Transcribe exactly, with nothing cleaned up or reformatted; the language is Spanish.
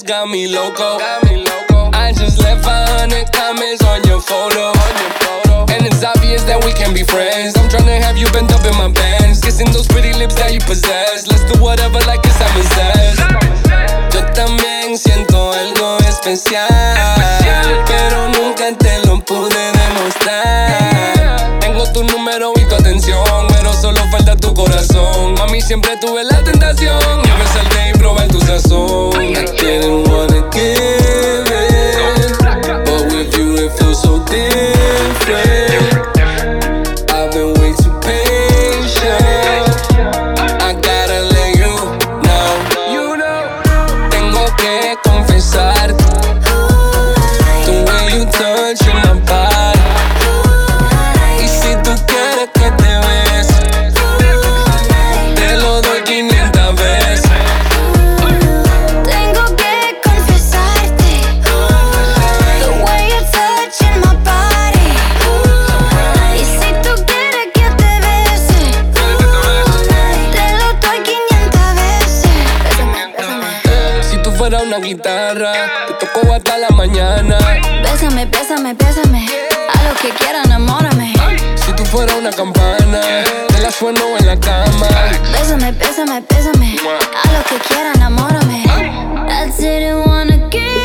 got me loco. I just left five hundred comments on your photo. And it's obvious that we can be friends. I'm tryna have you bent up in my pants, kissing those pretty lips that you possess. Let's do whatever like it's time says. Yo también siento algo especial, pero nunca te lo pude demostrar. Tengo tu número y tu atención, pero solo falta tu corazón. Mami, siempre tuve la tentación de besarte y probar tu sazón. I didn't wanna give it, but with you it feels so different. I've been way too patient. I gotta let you know. You know. Tengo que confesarte, the way you touch my body. Y si tú quieres que te bese, te lo doy quinientas veces. Tengo que confesarte, the way you touch my body. Y si tú quieres que te bese, te lo doy quinientas veces. Bésame, bésame. Si tú fueras una guitarra, te toco hasta la mañana. Bésame, bésame, bésame. A lo que quieras, enamórame. Si tú fueras una campana, te la sueno en la cama. Bésame, bésame, bésame. A lo que quieras, enamórame. I didn't wanna give